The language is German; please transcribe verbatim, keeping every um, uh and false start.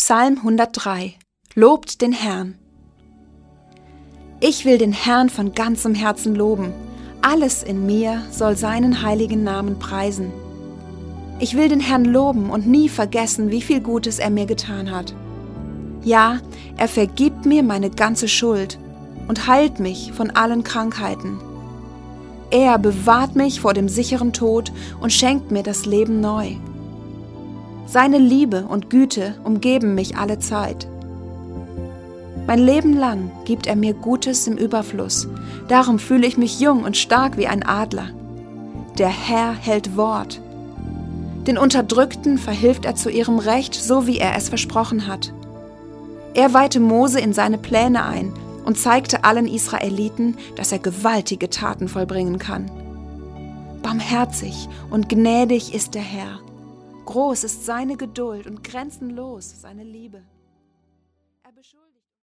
Psalm hundertdrei. Lobt den Herrn. Ich will den Herrn von ganzem Herzen loben. Alles in mir soll seinen heiligen Namen preisen. Ich will den Herrn loben und nie vergessen, wie viel Gutes er mir getan hat. Ja, er vergibt mir meine ganze Schuld und heilt mich von allen Krankheiten. Er bewahrt mich vor dem sicheren Tod und schenkt mir das Leben neu. Seine Liebe und Güte umgeben mich alle Zeit. Mein Leben lang gibt er mir Gutes im Überfluss, darum fühle ich mich jung und stark wie ein Adler. Der Herr hält Wort. Den Unterdrückten verhilft er zu ihrem Recht, so wie er es versprochen hat. Er weihte Mose in seine Pläne ein und zeigte allen Israeliten, dass er gewaltige Taten vollbringen kann. Barmherzig und gnädig ist der Herr. Groß ist seine Geduld und grenzenlos seine Liebe. Er beschuldigt